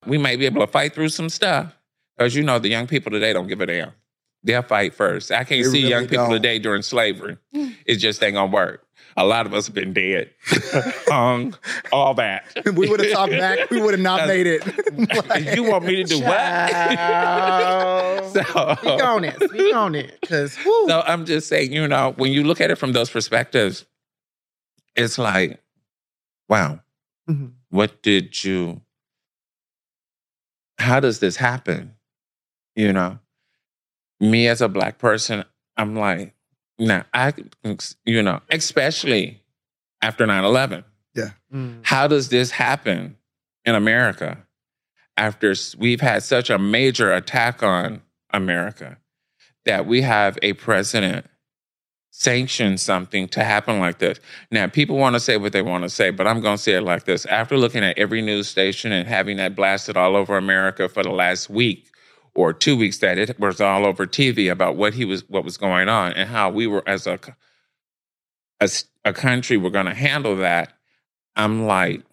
We might be able to fight through some stuff because, you know, the young people today don't give a damn. They'll fight first. I can't see really young people today during slavery. It just ain't going to work. A lot of us have been dead. All that. We would have talked back. We would have not made it. You want me to do what? Speak on it. Speak on it. So I'm just saying, you know, when you look at it from those perspectives, it's like, wow, how does this happen? You know, me as a Black person, I'm like, nah, you know, especially after 9/11. Yeah. How does this happen in America after we've had such a major attack on America that we have a president sanction something to happen like this? Now, people want to say what they want to say, but I'm going to say it like this. After looking at every news station and having that blasted all over America for the last week or 2 weeks that it was all over TV about what was going on and how we were as a country were going to handle that, I'm like,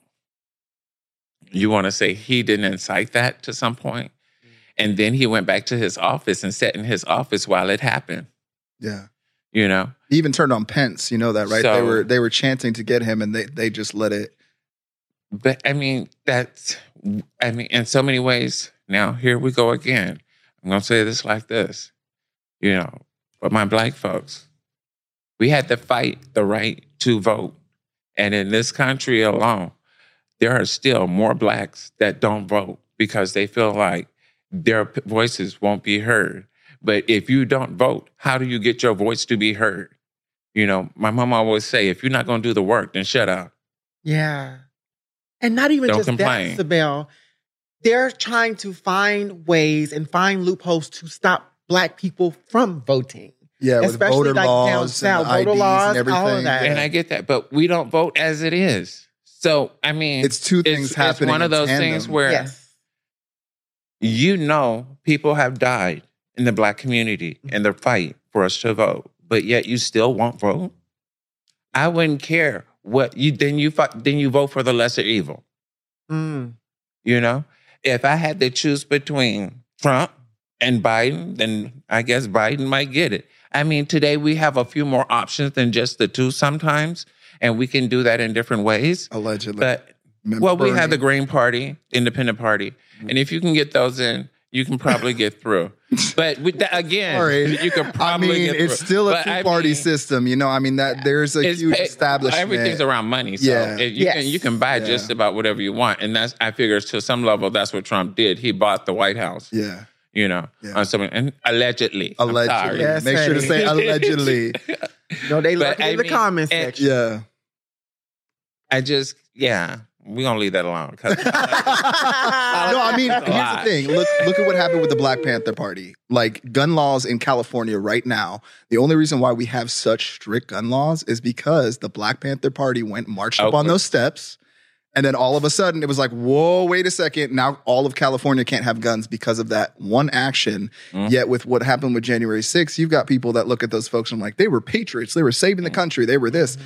you want to say he didn't incite that to some point? And then he went back to his office and sat in his office while it happened. Yeah. You know? He even turned on Pence, you know that, right? So, they were chanting to get him and they just let it. But I mean, in so many ways, now here we go again. I'm going to say this like this, you know, but my Black folks, we had to fight the right to vote. And in this country alone, there are still more Blacks that don't vote because they feel like their voices won't be heard. But if you don't vote, how do you get your voice to be heard? You know, my mom always say, if you're not going to do the work, then shut up. Yeah. And not even don't just complain. that, Isabel. They're trying to find ways and find loopholes to stop Black people from voting. Yeah, with especially voter like laws down and voter IDs laws, and everything. all of that. And I get that, but we don't vote as it is. So, I mean, it's two things happening. It's one of those tandem. things where, yes, you know, people have died in the Black community in the fight for us to vote, but yet you still won't vote. I wouldn't care what you then you vote for the lesser evil. You know, if I had to choose between Trump and Biden, then I guess Biden might get it. I mean, today we have a few more options than just the two sometimes, and we can do that in different ways. Allegedly. But, we have the Green Party, Independent Party, and if you can get those in, you can probably get through. But with that, again, you could probably get through. It's still a two-party system, you know? I mean, that there's a huge establishment. Everything's around money, so you can buy just about whatever you want. And I figure to some level, that's what Trump did. He bought the White House. Yeah. You know, on something, and allegedly. Allegedly. Yes, make sure to say allegedly. No, they look in the comment section. Yeah. We're going to leave that alone. No, I mean, here's the thing. Look at what happened with the Black Panther Party. Like, gun laws in California right now, the only reason why we have such strict gun laws is because the Black Panther Party marched up on those steps. And then all of a sudden, it was like, whoa, wait a second. Now all of California can't have guns because of that one action. Yet with what happened with January 6th, you've got people that look at those folks and like, they were patriots. They were saving the country. They were this.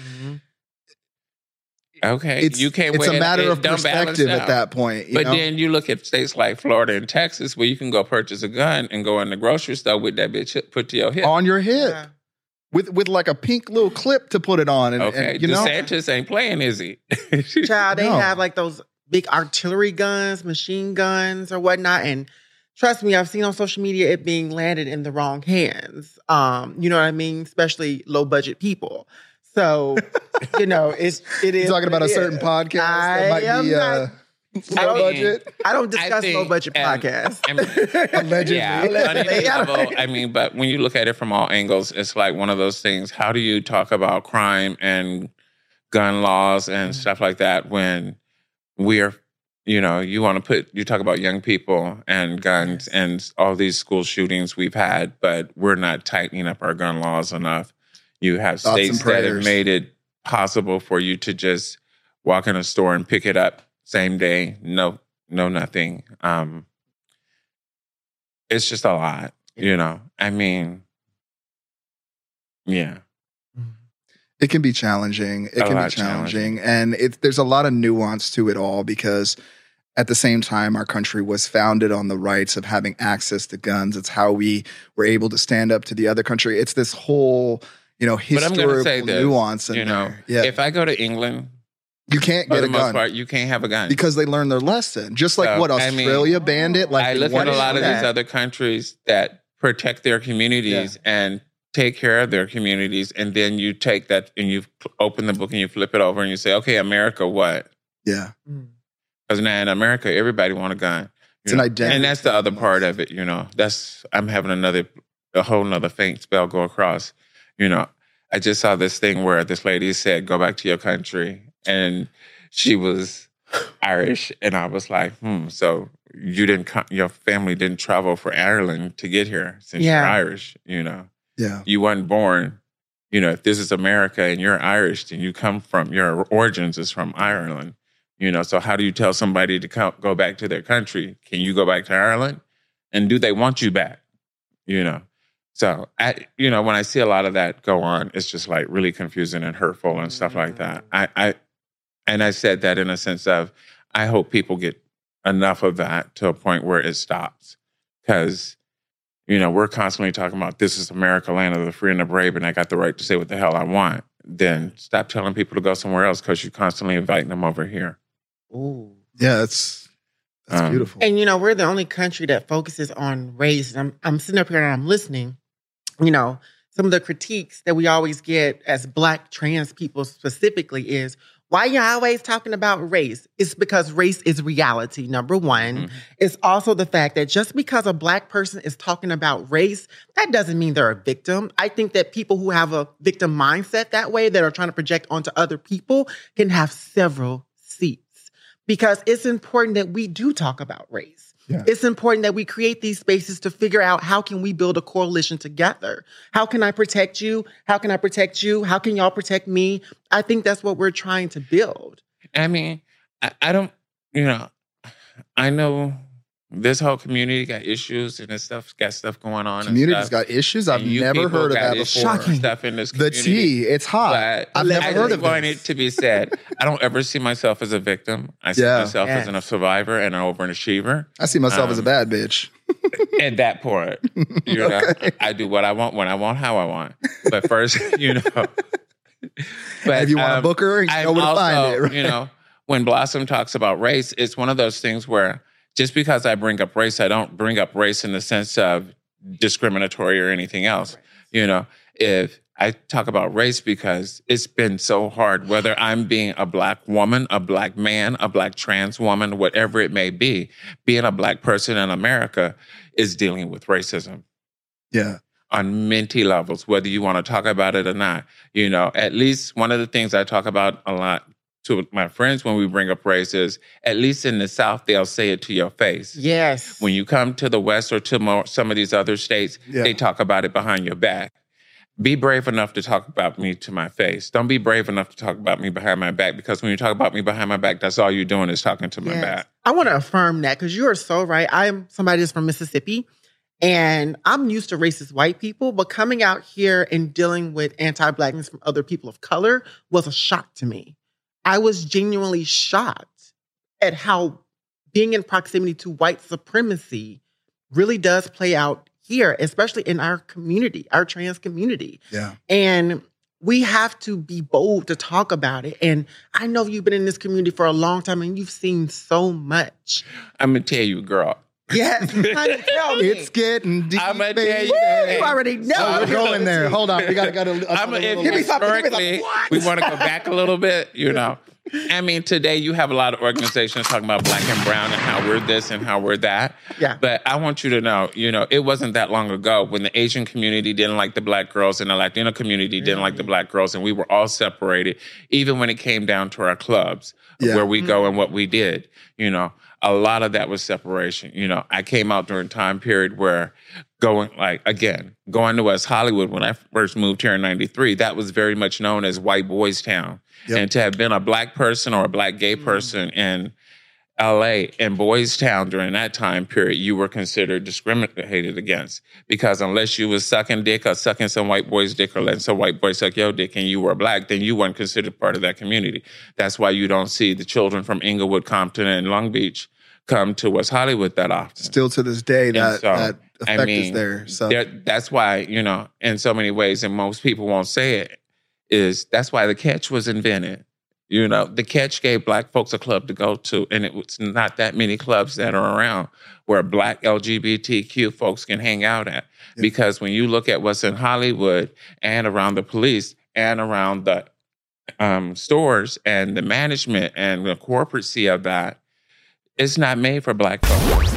Okay, it's a matter of perspective at that point. But then you look at states like Florida and Texas where you can go purchase a gun and go in the grocery store with that bitch put to your hip. On your hip. Yeah. With like a pink little clip to put it on. And DeSantis ain't playing, is he? Child, they have like those big artillery guns, machine guns or whatnot. And trust me, I've seen on social media it being landed in the wrong hands. You know what I mean? Especially low budget people. So, you know, it is. You're talking about a certain podcast that might be low budget. I don't discuss low budget podcasts. Allegedly. I mean, but when you look at it from all angles, it's like one of those things. How do you talk about crime and gun laws and stuff like that when we're, you know, you talk about young people and guns and all these school shootings we've had, but we're not tightening up our gun laws enough. You have states that have made it possible for you to just walk in a store and pick it up same day. No, nothing. It's just a lot, you know. I mean, yeah. It can be challenging. And there's a lot of nuance to it all because at the same time, our country was founded on the rights of having access to guns. It's how we were able to stand up to the other country. It's this whole, historical nuance. If I go to England, you can't get a gun. For the most part, you can't have a gun. Because they learned their lesson. Just like Australia banned it. Like I look at a lot of these other countries that protect their communities and take care of their communities, and then you take that and you open the book and you flip it over and you say, okay, America, what? Yeah. Because now in America, everybody want a gun. It's an identity. And that's the other part of it, I'm having a whole nother faint spell go across. I just saw this thing where this lady said, go back to your country. And she was Irish. And I was like, so your family didn't travel for Ireland to get here since you're Irish, Yeah. You weren't born, if this is America and you're Irish, then your origins is from Ireland. So how do you tell somebody to go back to their country? Can you go back to Ireland? And do they want you back? So, when I see a lot of that go on, it's just like really confusing and hurtful and stuff like that. I said that in a sense of, I hope people get enough of that to a point where it stops. Because, we're constantly talking about this is America, land of the free and the brave, and I got the right to say what the hell I want. Then stop telling people to go somewhere else because you're constantly inviting them over here. Ooh. Yeah, that's beautiful. And, we're the only country that focuses on race. And I'm sitting up here and I'm listening. Some of the critiques that we always get as Black trans people specifically is, why you always talking about race? It's because race is reality, number one. Mm-hmm. It's also the fact that just because a Black person is talking about race, that doesn't mean they're a victim. I think that people who have a victim mindset that way, that are trying to project onto other people, can have several seats. Because it's important that we do talk about race. Yeah. It's important that we create these spaces to figure out how can we build a coalition together? How can I protect you? How can I protect you? How can y'all protect me? I think that's what we're trying to build. I mean, I don't, I know this whole community got issues and this got stuff going on. Community's got issues? I've never heard of that before. Shocking. Stuff in this community. The tea, it's hot. But I've never heard of it. I want it to be said. I don't ever see myself as a victim. I see myself as a survivor and an overachiever. I see myself as a bad bitch. And that part. I do what I want, when I want, how I want. But first, But if you want to book her, you know where to find it. Right? When Blossom talks about race, it's one of those things where just because I bring up race, I don't bring up race in the sense of discriminatory or anything else. Right. If I talk about race because it's been so hard, whether I'm being a Black woman, a Black man, a Black trans woman, whatever it may be, being a Black person in America is dealing with racism. Yeah. On many levels, whether you want to talk about it or not. At least one of the things I talk about a lot to my friends when we bring up race is, at least in the South, they'll say it to your face. Yes. When you come to the West or to some of these other states, they talk about it behind your back. Be brave enough to talk about me to my face. Don't be brave enough to talk about me behind my back, because when you talk about me behind my back, that's all you're doing is talking to my back. I want to affirm that, because you are so right. I'm somebody that's from Mississippi, and I'm used to racist white people, but coming out here and dealing with anti-Blackness from other people of color was a shock to me. I was genuinely shocked at how being in proximity to white supremacy really does play out here, especially in our community, our trans community. Yeah. And we have to be bold to talk about it. And I know you've been in this community for a long time and you've seen so much. I'm going to tell you, girl. Yes. Tell me. It's getting deep. I'm going to tell you. You already know. So we're going there. Hold on. We got to historically, we want to go back a little bit, I mean, today you have a lot of organizations talking about Black and brown and how we're this and how we're that. Yeah. But I want you to know, it wasn't that long ago when the Asian community didn't like the Black girls and the Latino community didn't like the Black girls, and we were all separated, even when it came down to our clubs, where we go and what we did. A lot of that was separation. I came out during a time period where going to West Hollywood when I first moved here in 93, that was very much known as White Boys Town. Yep. And to have been a Black person or a Black gay person in LA and Boys Town during that time period, you were considered discriminated against, because unless you was sucking dick or sucking some white boy's dick or letting some white boy suck your dick and you were Black, then you weren't considered part of that community. That's why you don't see the children from Inglewood, Compton, and Long Beach come to West Hollywood that often. Still to this day, that effect is there. So that's why, in so many ways, and most people won't say it, is that's why the Catch was invented. The Catch gave Black folks a club to go to, and it was not that many clubs that are around where Black LGBTQ folks can hang out at. Yeah. Because when you look at what's in Hollywood and around the police and around the stores and the management and the corporacy of that, it's not made for Black folks.